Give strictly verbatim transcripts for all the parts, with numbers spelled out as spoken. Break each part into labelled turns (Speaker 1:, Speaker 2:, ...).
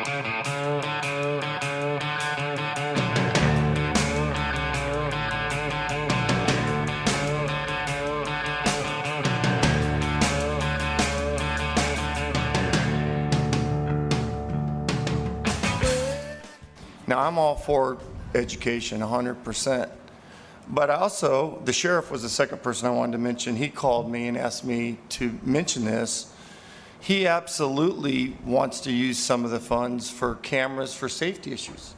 Speaker 1: Now, I'm all for education, one hundred percent. But also, the sheriff was the second person I wanted to mention. He called me and asked me to mention this. He absolutely wants to use some of the funds for cameras for safety issues.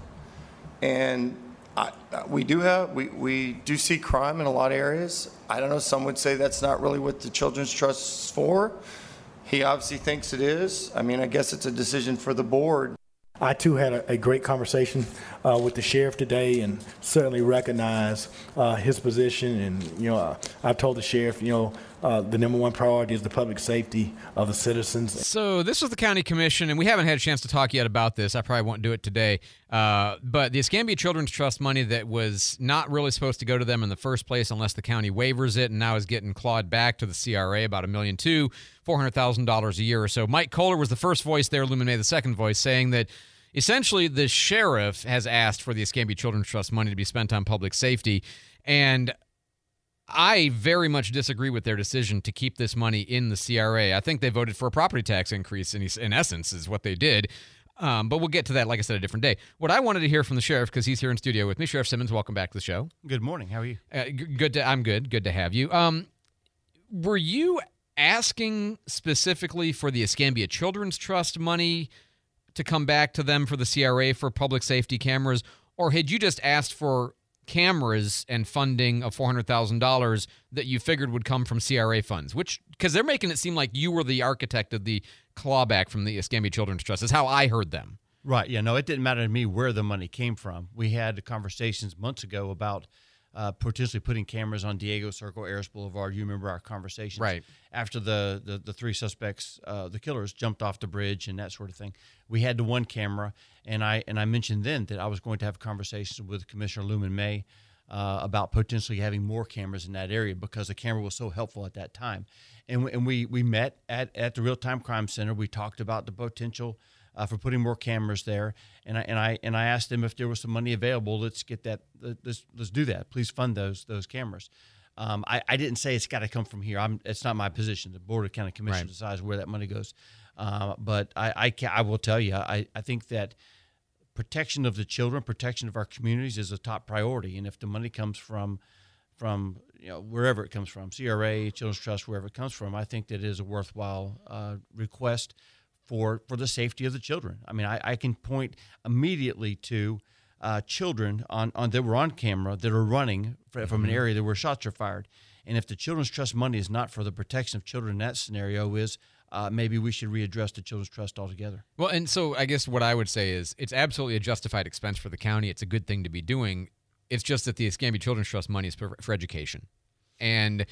Speaker 1: And I, we do have, we, we do see crime in a lot of areas. I don't know, some would say that's not really what the Children's Trust is for. He obviously thinks it is. I mean, I guess it's a decision for the board.
Speaker 2: I, too, had a, a great conversation uh, with the sheriff today and certainly recognize uh, his position. And, you know, uh, I've told the sheriff, you know, uh, the number one priority is the public safety of the citizens.
Speaker 3: So this was the county commission, and we haven't had a chance to talk yet about this. I probably won't do it today. Uh, but the Escambia Children's Trust money that was not really supposed to go to them in the first place unless the county waivers it, and now is getting clawed back to the C R A, about a million two, four hundred thousand dollars a year or so. Mike Kohler was the first voice there, Lumen May the second voice, saying that essentially the sheriff has asked for the Escambia Children's Trust money to be spent on public safety, and I very much disagree with their decision to keep this money in the C R A. I think they voted for a property tax increase, in, in essence, is what they did. Um, but we'll get to that, like I said, a different day. What I wanted to hear from the sheriff, because he's here in studio with me, Sheriff Simmons, welcome back to the show.
Speaker 4: Good morning. How are you?
Speaker 3: Uh, g- good. To, I'm good. Good to have you. Um, were you asking specifically for the Escambia Children's Trust money to come back to them for the C R A for public safety cameras, or had you just asked for cameras and funding of four hundred thousand dollars that you figured would come from C R A funds? Which, because they're making it seem like you were the architect of the clawback from the Escambia Children's Trust, is how I heard them.
Speaker 4: Right. Yeah. No, it didn't matter to me where the money came from. We had conversations months ago about uh, potentially putting cameras on Diego Circle, Ayers Boulevard. You remember our conversations,
Speaker 3: right?
Speaker 4: After the the, the three suspects, uh, the killers, jumped off the bridge and that sort of thing. We had the one camera, and I and I mentioned then that I was going to have conversations with Commissioner Lumen May uh, about potentially having more cameras in that area because the camera was so helpful at that time. And we, and we we met at, at the Real Time Crime Center. We talked about the potential uh, for putting more cameras there, and I and I and I asked them if there was some money available. Let's get that. Let's let's do that. Please fund those those cameras. Um, I, I didn't say it's got to come from here. I'm, it's not my position. The Board of County Commission right. decides where that money goes. Uh, but I, I, can, I will tell you, I, I think that protection of the children, protection of our communities is a top priority. And if the money comes from, from you know, wherever it comes from, C R A, Children's Trust, wherever it comes from, I think that it is a worthwhile uh, request for, for the safety of the children. I mean, I, I can point immediately to Uh, children on, on that were on camera that are running f- from an area that where shots are fired. And if the Children's Trust money is not for the protection of children in that scenario, is uh, maybe we should readdress the Children's Trust altogether.
Speaker 3: Well, and so I guess what I would say is it's absolutely a justified expense for the county. It's a good thing to be doing. It's just that the Escambia Children's Trust money is for, for education. And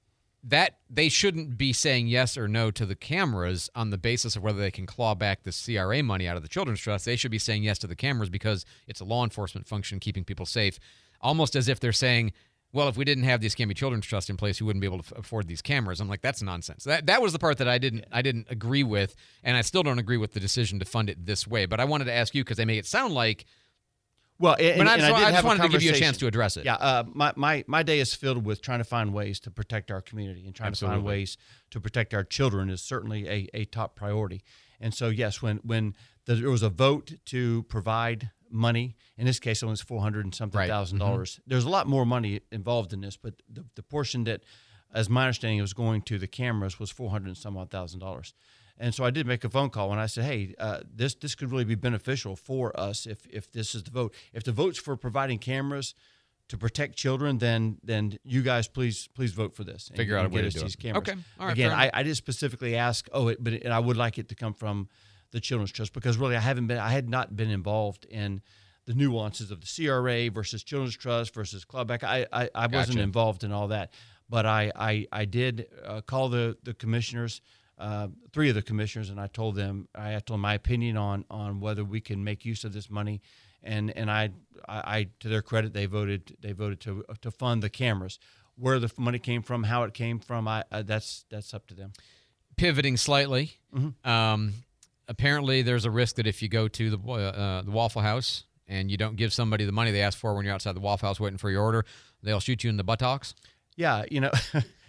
Speaker 3: that they shouldn't be saying yes or no to the cameras on the basis of whether they can claw back the C R A money out of the Children's Trust. They should be saying yes to the cameras because it's a law enforcement function keeping people safe, almost as if they're saying, well, if we didn't have the Escambia Children's Trust in place, we wouldn't be able to f- afford these cameras. I'm like, that's nonsense. That that was the part that I didn't I didn't agree with, and I still don't agree with the decision to fund it this way. But I wanted to ask you because they make it sound like
Speaker 4: Well, and,
Speaker 3: but I,
Speaker 4: and
Speaker 3: just,
Speaker 4: I, did
Speaker 3: I just
Speaker 4: have
Speaker 3: wanted
Speaker 4: a
Speaker 3: to give you a chance to address it.
Speaker 4: Yeah, uh, my, my, my day is filled with trying to find ways to protect our community and trying
Speaker 3: Absolutely.
Speaker 4: to find ways to protect our children is certainly a, a top priority. And so, yes, when when the, there was a vote to provide money, in this case, it was four hundred and something
Speaker 3: Right.
Speaker 4: thousand
Speaker 3: Mm-hmm.
Speaker 4: dollars. There's a lot more money involved in this, but the, the portion that, as my understanding, was going to the cameras was four hundred and some odd thousand dollars. And so I did make a phone call and I said, hey, uh, this this could really be beneficial for us if if this is the vote. If the vote's for providing cameras to protect children, then then you guys please please vote for this. And,
Speaker 3: Figure out
Speaker 4: and
Speaker 3: a way
Speaker 4: get
Speaker 3: to
Speaker 4: us
Speaker 3: do
Speaker 4: these
Speaker 3: it.
Speaker 4: cameras.
Speaker 3: Okay. All right,
Speaker 4: Again,
Speaker 3: fair
Speaker 4: I,
Speaker 3: enough.
Speaker 4: I did specifically ask, oh, it, but it, and I would like it to come from the Children's Trust because really I haven't been I had not been involved in the nuances of the C R A versus Children's Trust versus clawback. I I, I wasn't
Speaker 3: Gotcha.
Speaker 4: involved in all that, but I I, I did uh, call the the commissioners. Uh, three of the commissioners, and I told them I told them my opinion on on whether we can make use of this money, and and I, I, I to their credit they voted they voted to to fund the cameras. Where the money came from, how it came from, I, I that's that's up to them.
Speaker 3: Pivoting slightly,
Speaker 4: Mm-hmm.
Speaker 3: um, apparently there's a risk that if you go to the uh, the Waffle House and you don't give somebody the money they ask for when you're outside the Waffle House waiting for your order, they'll shoot you in the buttocks.
Speaker 4: Yeah, you know,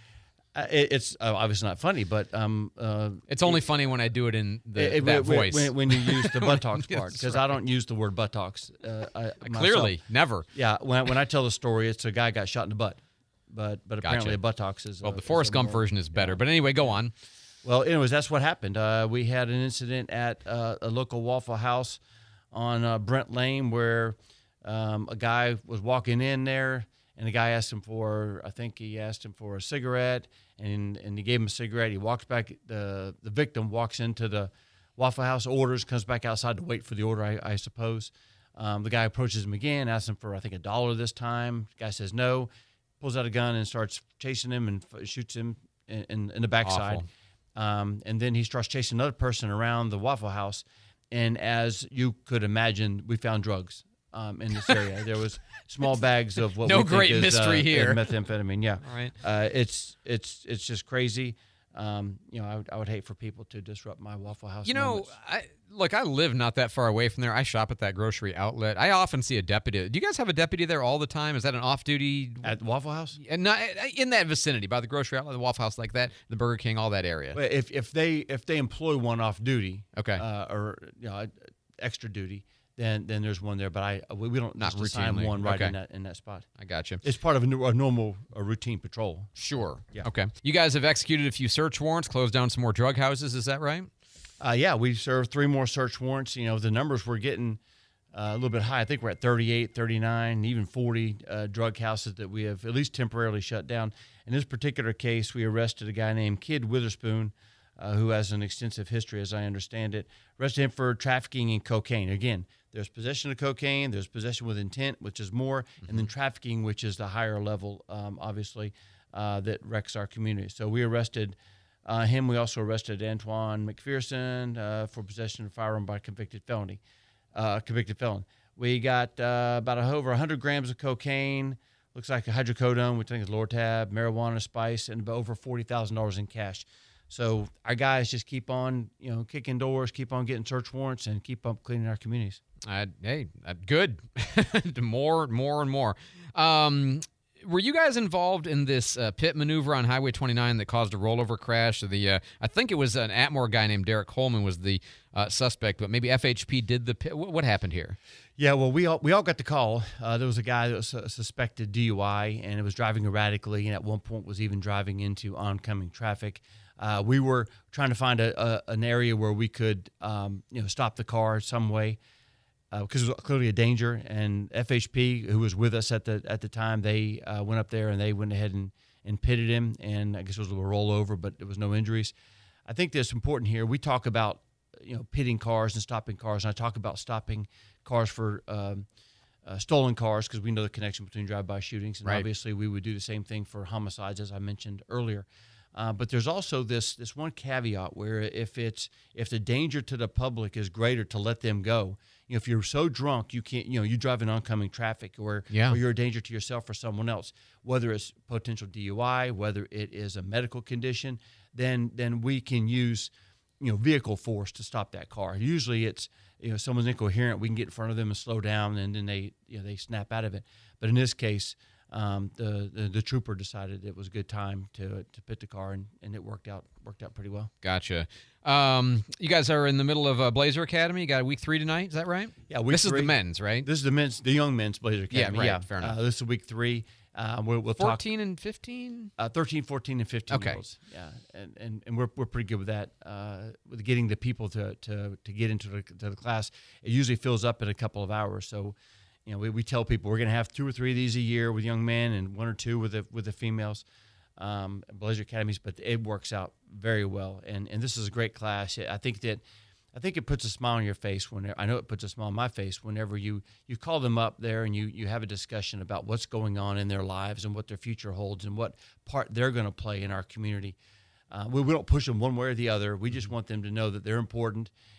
Speaker 4: it, it's uh, obviously not funny, but um, uh,
Speaker 3: It's only funny when I do it in the,
Speaker 4: it,
Speaker 3: that
Speaker 4: when,
Speaker 3: voice.
Speaker 4: when, when you use the buttocks
Speaker 3: Yes,
Speaker 4: part, because
Speaker 3: right.
Speaker 4: I don't use the word buttocks. Uh, I, myself.
Speaker 3: Clearly, never.
Speaker 4: Yeah, when when I tell the story, it's a guy got shot in the butt, but but apparently
Speaker 3: Gotcha.
Speaker 4: a buttocks is
Speaker 3: Well,
Speaker 4: uh,
Speaker 3: the
Speaker 4: is
Speaker 3: Forrest
Speaker 4: a
Speaker 3: Gump
Speaker 4: more-
Speaker 3: version is better. But anyway, go on.
Speaker 4: Well, anyways, that's what happened. Uh, we had an incident at uh, a local Waffle House on uh, Brent Lane where um, a guy was walking in there, and the guy asked him for, I think he asked him for a cigarette, and and he gave him a cigarette. He walks back, the the victim walks into the Waffle House, orders, comes back outside to wait for the order, I, I suppose. Um, the guy approaches him again, asks him for, I think, a dollar this time. The guy says no, pulls out a gun and starts chasing him and f- shoots him in, in, in the backside. Um, and then he starts chasing another person around the Waffle House. And as you could imagine, we found drugs um, in this area. There was small bags of what
Speaker 3: No
Speaker 4: we think
Speaker 3: great
Speaker 4: is,
Speaker 3: mystery
Speaker 4: uh,
Speaker 3: here.
Speaker 4: methamphetamine. Yeah,
Speaker 3: All right.
Speaker 4: uh, it's it's it's just crazy. Um, you know, I would, I would hate for people to disrupt my Waffle House.
Speaker 3: You know,
Speaker 4: moments.
Speaker 3: I, look, I live not that far away from there. I shop at that grocery outlet. I often see a deputy. Do you guys have a deputy there all the time? Is that an off-duty?
Speaker 4: At Waffle House,
Speaker 3: And not in that vicinity, by the grocery outlet, the Waffle House, like that, the Burger King, all that area.
Speaker 4: Well, if if they if they employ one off duty,
Speaker 3: Okay.
Speaker 4: uh, or you know, extra duty, then then there's one there. But I we we don't
Speaker 3: Not
Speaker 4: just assign
Speaker 3: routinely.
Speaker 4: one right
Speaker 3: Okay.
Speaker 4: in that in that spot.
Speaker 3: I got you.
Speaker 4: It's part of a, new, a normal a routine patrol.
Speaker 3: Sure.
Speaker 4: Yeah.
Speaker 3: Okay. You guys have executed a few search warrants, closed down some more drug houses. Is that right?
Speaker 4: Uh, yeah, we served three more search warrants. You know, the numbers we're getting uh, a little bit high. I think we're at thirty-eight, thirty-nine, even forty uh, drug houses that we have at least temporarily shut down. In this particular case, we arrested a guy named Kid Witherspoon, uh, who has an extensive history, as I understand it. Arrested him for trafficking in cocaine. Again, there's possession of cocaine, there's possession with intent, which is more, mm-hmm. and then trafficking, which is the higher level, um, obviously, uh, that wrecks our community. So we arrested uh, him. We also arrested Antoine McPherson uh, for possession of firearm by convicted felony, uh, convicted felon. We got uh, about a, over one hundred grams of cocaine, looks like a hydrocodone, which I think is Lortab, marijuana, spice, and about over forty thousand dollars in cash. So our guys just keep on, you know, kicking doors, keep on getting search warrants, and keep on cleaning our communities.
Speaker 3: Uh, hey, uh, good. more, more, and more. Um, were you guys involved in this uh, pit maneuver on Highway twenty-nine that caused a rollover crash? The uh, I think it was an Atmore guy named Derek Coleman was the uh, suspect, but maybe F H P did the pit. What, what happened here?
Speaker 4: Yeah, well, we all we all got the call. Uh, there was a guy that was a suspected D U I, and it was driving erratically, and at one point was even driving into oncoming traffic. Uh, we were trying to find a, a an area where we could, um, you know, stop the car some way because uh, it was clearly a danger. And F H P, who was with us at the at the time, they uh, went up there and they went ahead and, and pitted him. And I guess it was a little rollover, but there was no injuries. I think that's important here. We talk about, you know, pitting cars and stopping cars, and I talk about stopping cars for um, uh, stolen cars because we know the connection between drive-by shootings, and
Speaker 3: right.
Speaker 4: obviously we would do the same thing for homicides, as I mentioned earlier. Uh, but there's also this this one caveat where if it's if the danger to the public is greater, to let them go. You know, if you're so drunk you can't, you know, you drive in oncoming traffic, or,
Speaker 3: yeah.
Speaker 4: or you're a danger to yourself or someone else, whether it's potential D U I, whether it is a medical condition, then then we can use, you know, vehicle force to stop that car. Usually it's, you know, someone's incoherent, we can get in front of them and slow down, and then they, you know, they snap out of it. But in this case, um, the, the the trooper decided it was a good time to to pit the car, and, and it worked out worked out pretty well.
Speaker 3: Gotcha. Um, you guys are in the middle of uh, Blazer Academy. You got week three tonight. Is that right?
Speaker 4: Yeah, week
Speaker 3: This
Speaker 4: three.
Speaker 3: is the men's, right?
Speaker 4: This is the men's, the young men's Blazer Academy.
Speaker 3: Yeah, right, fair enough.
Speaker 4: Uh, this is week three. Uh, we'll, we'll talk
Speaker 3: fourteen and fifteen?
Speaker 4: uh, thirteen, fourteen, and fifteen
Speaker 3: Okay.
Speaker 4: year olds. Yeah, and, and, and we're we're pretty good with that. Uh, with getting the people to, to, to get into the, to the class, it usually fills up in a couple of hours. So, you know, we, we tell people we're going to have two or three of these a year with young men, and one or two with the with the females, um, Blazer Academies. But it works out very well, and and this is a great class. I think that. I think it puts a smile on your face when I know it puts a smile on my face whenever you, you call them up there and you, you have a discussion about what's going on in their lives and what their future holds and what part they're going to play in our community. Uh, we, we don't push them one way or the other. We just want them to know that they're important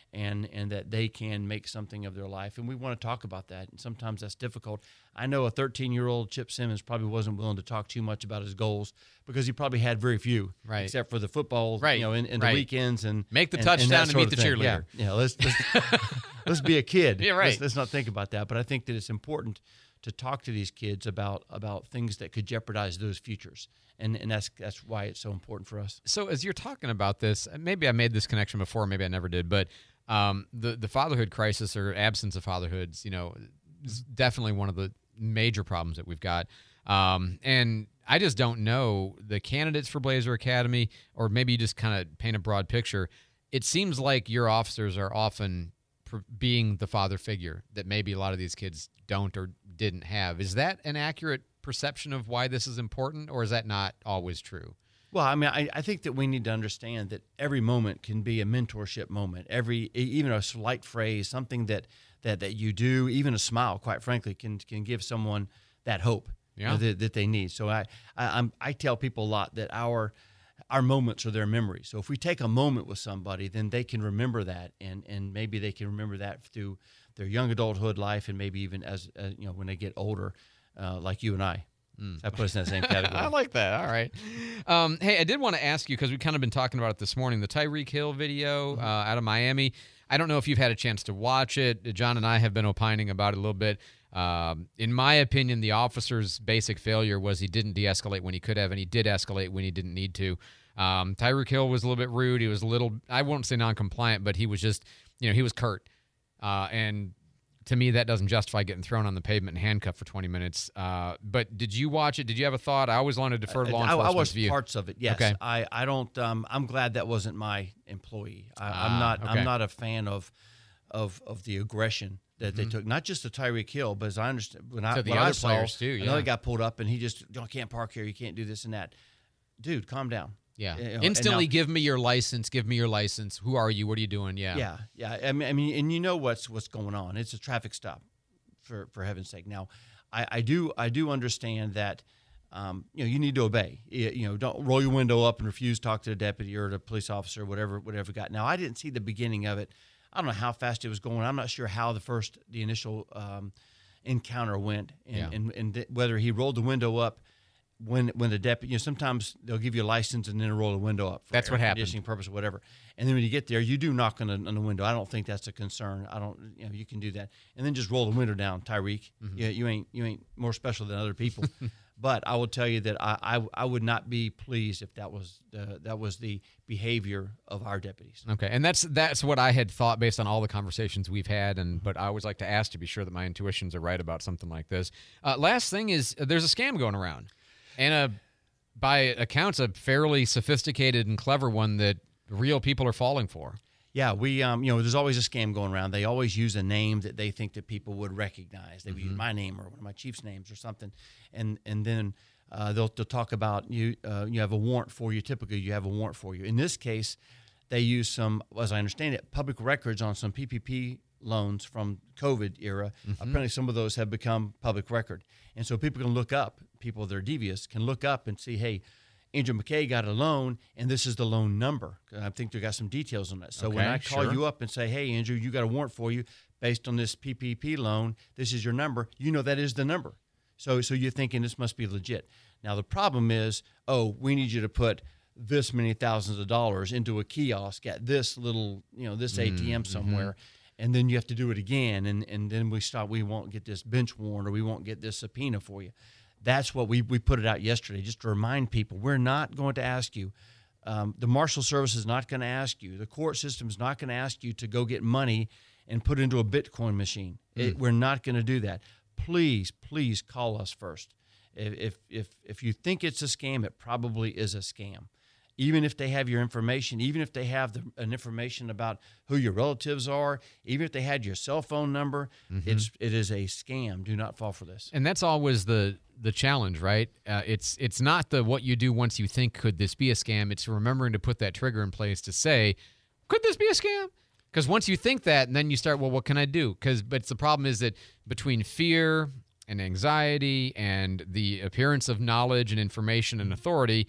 Speaker 4: and and that they can make something of their life. And we want to talk about that. And sometimes that's difficult. I know a thirteen-year-old Chip Simmons probably wasn't willing to talk too much about his goals because he probably had very few,
Speaker 3: right.
Speaker 4: except for the football,
Speaker 3: right.
Speaker 4: you know, in, in
Speaker 3: right.
Speaker 4: the weekends and
Speaker 3: make the
Speaker 4: and,
Speaker 3: touchdown
Speaker 4: and,
Speaker 3: and,
Speaker 4: and
Speaker 3: meet the
Speaker 4: thing.
Speaker 3: cheerleader.
Speaker 4: Yeah, yeah let's let's, let's be a kid.
Speaker 3: Yeah, right.
Speaker 4: Let's, let's not think about that. But I think that it's important to talk to these kids about about things that could jeopardize those futures. And and that's that's why it's so important for us.
Speaker 3: So as you're talking about this, maybe I made this connection before, maybe I never did, but um, the the fatherhood crisis or absence of fatherhoods, you know, is definitely one of the major problems that we've got. Um, and I just don't know the candidates for Blazer Academy, or maybe you just kind of paint a broad picture. It seems like your officers are often pr- being the father figure that maybe a lot of these kids don't or didn't have. Is that an accurate perception of why this is important, or is that not always true?
Speaker 4: Well, I mean, I, I think that we need to understand that every moment can be a mentorship moment. Every, even a slight phrase, something that that that you do, even a smile, quite frankly, can can give someone that hope
Speaker 3: yeah.
Speaker 4: you know, that, that they need. So I, I I'm I tell people a lot that our our moments are their memories. So if we take a moment with somebody, then they can remember that, and and maybe they can remember that through their young adulthood life, and maybe even as, as you know, when they get older, uh, like you and I. Mm. So I put us in that same category.
Speaker 3: I like that. All right. Um, hey, I did want to ask you, because we've kind of been talking about it this morning, the Tyreek Hill video mm-hmm. uh, out of Miami. I don't know if you've had a chance to watch it. John and I have been opining about it a little bit. Um, in my opinion, the officer's basic failure was he didn't de-escalate when he could have, and he did escalate when he didn't need to. Um, Tyreek Hill was a little bit rude. He was a little, I won't say non-compliant, but he was just, you know, he was curt. Uh, and to me, that doesn't justify getting thrown on the pavement and handcuffed for twenty minutes. Uh, but did you watch it? Did you have a thought? I always want to defer to law
Speaker 4: I,
Speaker 3: enforcement's
Speaker 4: I watched
Speaker 3: view.
Speaker 4: parts of it. Yes,
Speaker 3: okay.
Speaker 4: I, I don't. Um, I'm glad that wasn't my employee. I,
Speaker 3: Ah,
Speaker 4: I'm not.
Speaker 3: okay.
Speaker 4: I'm not a fan of, of of the aggression that
Speaker 3: Mm-hmm.
Speaker 4: they took. Not just to Tyreek Hill, but as I understand, when I
Speaker 3: To the
Speaker 4: when
Speaker 3: other
Speaker 4: I saw,
Speaker 3: players, too, yeah.
Speaker 4: another guy pulled up and he just, you can't park here. You can't do this and that. Dude, calm down.
Speaker 3: Yeah.
Speaker 4: You know,
Speaker 3: Instantly
Speaker 4: now,
Speaker 3: give me your license. Give me your license. Who are you? What are you doing? Yeah.
Speaker 4: Yeah, yeah. I mean, I mean, and you know what's what's going on. It's a traffic stop, for for heaven's sake. Now, I, I do I do understand that. Um, you know, you need to obey. You, you know, don't roll your window up and refuse to talk to the deputy or the police officer, whatever whatever got. Now, I didn't see the beginning of it. I don't know how fast it was going. I'm not sure how the first the initial um, encounter went, and
Speaker 3: Yeah.
Speaker 4: and, and th- whether he rolled the window up. When when the deputy, you know, sometimes they'll give you a license and then roll the window up for
Speaker 3: That's
Speaker 4: air
Speaker 3: what happened.
Speaker 4: conditioning purpose or whatever. And then when you get there, you do knock on the, on the window. I don't think that's a concern. I don't, you know, you can do that, and then just roll the window down, Tyreek.
Speaker 3: Mm-hmm.
Speaker 4: Yeah, you ain't you ain't more special than other people. But I will tell you that I, I I would not be pleased if that was uh, that was the behavior of our deputies.
Speaker 3: Okay, and that's that's what I had thought based on all the conversations we've had, and but I always like to ask to be sure that my intuitions are right about something like this. Uh, last thing is, uh, there's a scam going around, and a by accounts, a fairly sophisticated and clever one that real people are falling for.
Speaker 4: Yeah, we, um, you know, there's always a scam going around. They always use a name that they think that people would recognize. They would use my name or one of my chief's names or something, and and then uh, they'll they'll talk about you. Uh, you have a warrant for you. Typically, you have a warrant for you. In this case, they use some, as I understand it, public records on some P P P loans from COVID era.
Speaker 3: Mm-hmm.
Speaker 4: Apparently, some of those have become public record, and so people can look up. People that are devious can look up and see, hey, Angel McKay got a loan, and this is the loan number. I think they got some details on that. So when
Speaker 3: Okay,
Speaker 4: I call
Speaker 3: sure.
Speaker 4: you up and say, hey, Andrew, you got a warrant for you based on this P P P loan, this is your number, you know that is the number. So so you're thinking this must be legit. Now, the problem is, oh, we need you to put this many thousands of dollars into a kiosk at this little, you know, this A T M somewhere, and then you have to do it again, and, and then we stop, we won't get this bench warrant or we won't get this subpoena for you. That's what we, we put it out yesterday, just to remind people, we're not going to ask you. Um, the Marshal Service is not going to ask you. The court system is not going to ask you to go get money and put it into a Bitcoin machine.
Speaker 3: Mm.
Speaker 4: It, we're not going to do that. Please, please call us first. If, if if if you think it's a scam, it probably is a scam. Even if they have your information, even if they have the, an information about who your relatives are, even if they had your cell phone number,
Speaker 3: Mm-hmm.
Speaker 4: it's it is a scam. Do not fall for this.
Speaker 3: And that's always the the challenge, right? Uh, it's it's not the what you do once you think, could this be a scam? It's remembering to put that trigger in place to say, could this be a scam? Because once you think that, and then you start, well, what can I do? Because but the problem is that between fear and anxiety and the appearance of knowledge and information and authority,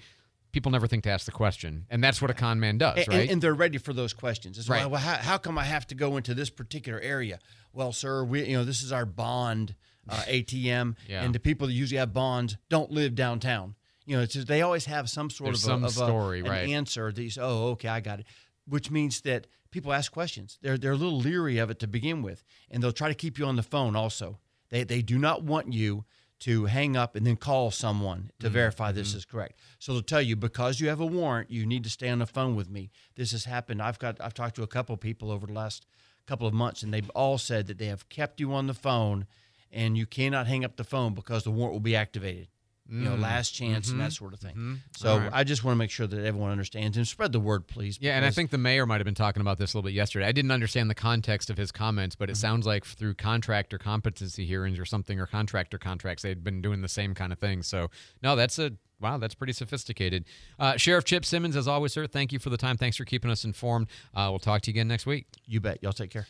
Speaker 3: people never think to ask the question, and that's what a con man does,
Speaker 4: And,
Speaker 3: right?
Speaker 4: and, and they're ready for those questions. It's
Speaker 3: Right.
Speaker 4: like, well, how, how come I have to go into this particular area? Well, sir, we you know this is our bond uh, A T M,
Speaker 3: Yeah.
Speaker 4: and the people that usually have bonds don't live downtown. You know, it's just, they always have some sort
Speaker 3: There's
Speaker 4: of, a,
Speaker 3: some
Speaker 4: of a-
Speaker 3: story,
Speaker 4: an
Speaker 3: right.
Speaker 4: answer that you say, oh, okay, I got it. Which means that people ask questions. They're they're a little leery of it to begin with, and they'll try to keep you on the phone also. They they do not want you to hang up and then call someone to
Speaker 3: Mm-hmm.
Speaker 4: verify this is correct. So they'll tell you, because you have a warrant, you need to stay on the phone with me. This has happened. I've got I've talked to a couple of people over the last couple of months, and they've all said that they have kept you on the phone, and you cannot hang up the phone because the warrant will be activated. You know, last chance and that sort of thing. So
Speaker 3: Mm. Mm-hmm. All right.
Speaker 4: I just want to make sure that everyone understands and spread the word, please.
Speaker 3: Yeah, and I
Speaker 4: because-
Speaker 3: think the mayor might have been talking about this a little bit yesterday. I didn't understand the context of his comments, but it
Speaker 4: Mm-hmm.
Speaker 3: sounds like through contractor competency hearings or something, or contractor contracts, they'd been doing the same kind of thing. So, no, that's a wow, that's pretty sophisticated. Uh, Sheriff Chip Simmons, as always, sir, thank you for the time. Thanks for keeping us informed. Uh, we'll talk to you again next week.
Speaker 4: You bet. Y'all take care.